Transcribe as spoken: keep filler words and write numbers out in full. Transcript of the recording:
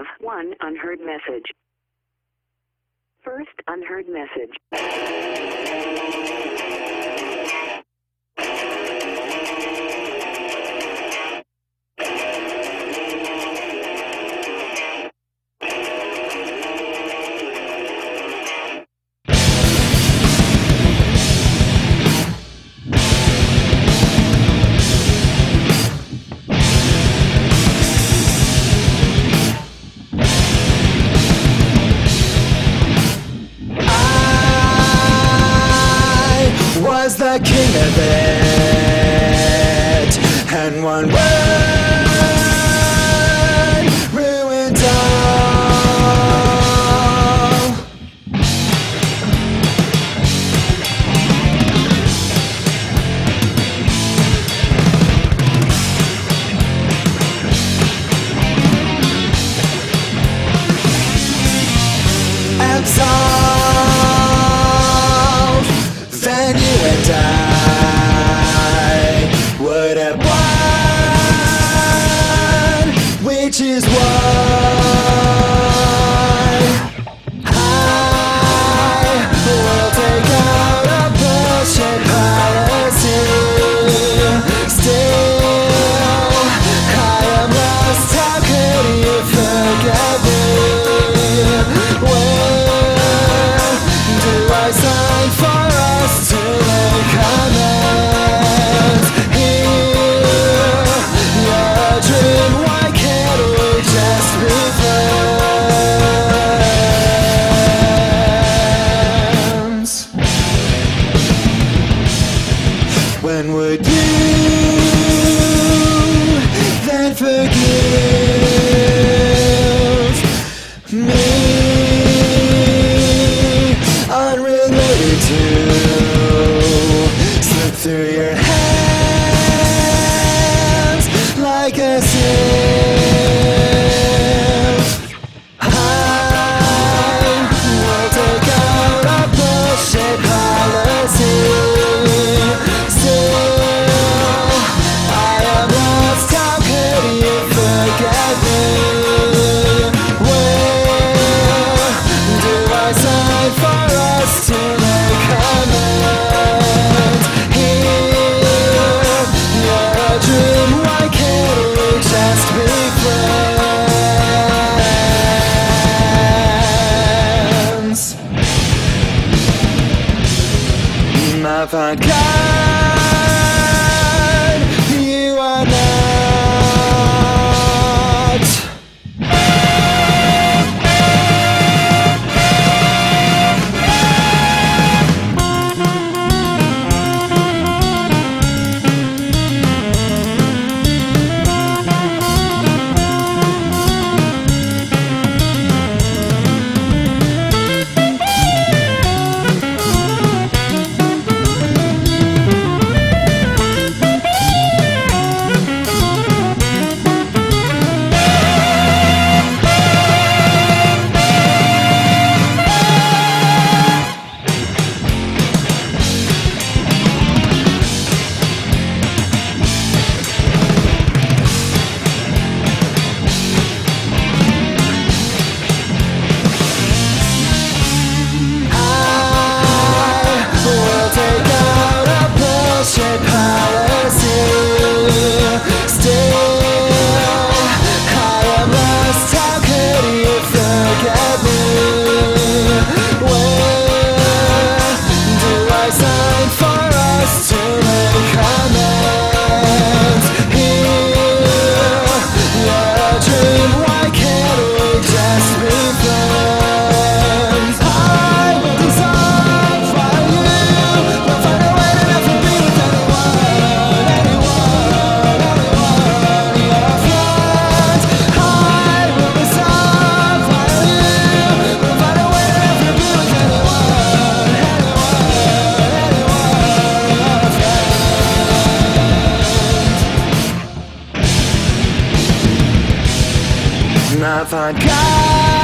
have one unheard message. First unheard message. Was the king of it, and one word ruined all. Absolve, then you and I would have won, which is why I will take out a bullshit policy. Still, I am lost. How could you forget me? Where do I sign for us to make amends? Here, you're a dream. Why can't we just be friends? When would you then forgive me? Unrelated to slip through your hands like a sieve. I will take out a bullshit policy. Still, I am lost. How could you forget me? Where do I sign for us to make amends? Here, you're a dream. Why can't we just be friends? My vodka, you are not. My vodka.